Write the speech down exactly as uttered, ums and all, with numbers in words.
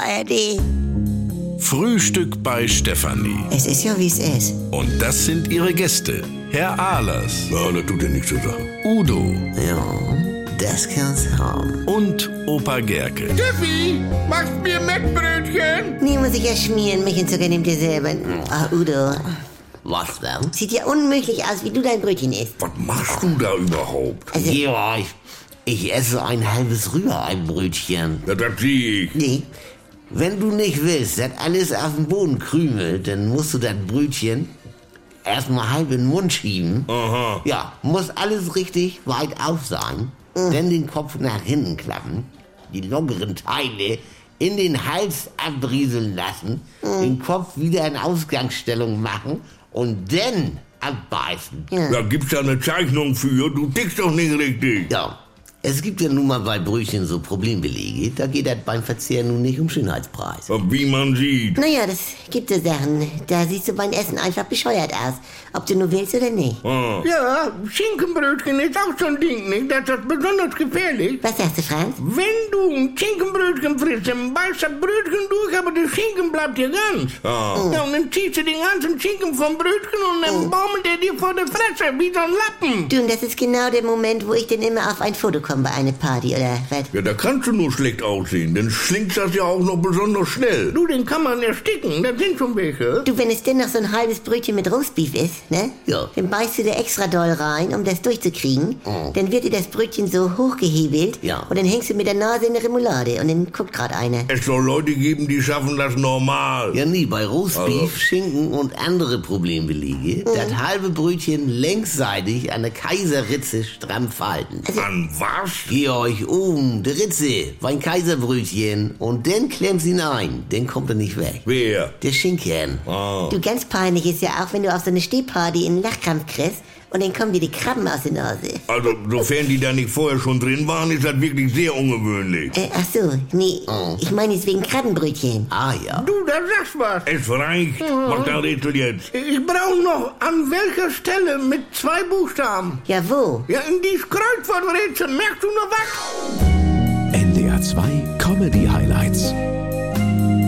A R D. Frühstück bei Stefanie. Es ist ja, wie es ist. Und das sind ihre Gäste. Herr Ahlers. Ja, das tut ja nichts zur Sache. Udo. Ja, das kann's haben. Und Opa Gerke. Steffi, machst mir Mettbrötchen? Nee, muss ich ja schmieren. Milch und Zucker nehmt ihr selber. Ah, Udo. Was denn? Sieht ja unmöglich aus, wie du dein Brötchen isst. Was machst du da überhaupt? Also, Ja, ich, ich esse ein halbes Rührei-Brötchen. Ja, das sehe ich. nee. Wenn du nicht willst, dass alles auf dem Boden krümelt, dann musst du das Brötchen erstmal halb in den Mund schieben. Aha. Ja, muss alles richtig weit auf sein. Dann den Kopf nach hinten klappen, die lockeren Teile in den Hals abrieseln lassen, den Kopf wieder in Ausgangsstellung machen und dann abbeißen. Ja. Da gibt's ja eine Zeichnung für. Du tickst doch nicht richtig. Ja, es gibt ja nun mal bei Brötchen so Problembelege. Da geht das beim Verzehr nun nicht um Schönheitspreis. Wie man sieht. Naja, das gibt so Sachen. Da siehst du beim Essen einfach bescheuert aus. Ob du nur willst oder nicht. Ah. Ja, Schinkenbrötchen ist auch so ein Ding, nicht? Das ist besonders gefährlich. Was sagst du, Franz? Wenn du ein Schinkenbrötchen frisst, dann beißt das Brötchen durch, aber der Schinken bleibt dir ganz. Ah. Ja, und dann ziehst du den ganzen Schinken vom Brötchen und dann baumelt er dir vor der Fresse wie so ein Lappen. Du, und das ist genau der Moment, wo ich denn immer auf ein Foto komme bei einer Party, oder was? Ja, da kannst du nur schlecht aussehen. Dann schlingt das ja auch noch besonders schnell. Du, den kann man ersticken, da sind schon welche. Du, wenn es denn noch so ein halbes Brötchen mit Roastbeef ist, ne? Ja. Dann beißt du da extra doll rein, um das durchzukriegen. Dann wird dir das Brötchen so hochgehebelt. Ja. Und dann hängst du mit der Nase in der Remoulade und dann guckt gerade einer. Es soll Leute geben, die schaffen das normal. Ja, nie, bei Roastbeef, Also. Schinken und andere Problembelege, das halbe Brötchen längsseitig an der Kaiserritze stramm falten. An was? Georg, um, die Ritze, mein Kaiserbrötchen. Und dann klemmst ihn ein, dann kommt er nicht weg. Wer? Der Schinken. Ah. Du, ganz peinlich ist ja auch, wenn du auf so eine Stehparty einen Lachkrampf kriegst und dann kommen dir die Krabben aus der Nase. Also, sofern die da nicht vorher schon drin waren, ist das wirklich sehr ungewöhnlich. Äh, ach so, nee, ich meine jetzt wegen Krabbenbrötchen. Ah ja. Du, da sagst was. Es reicht. Mach dein Rätsel jetzt. Ich brauche noch an welcher Stelle mit zwei Buchstaben. Ja, wo? Ja, in dieses Kreuzworträtsel. Merkst du noch was? N D R zwei Comedy Highlights.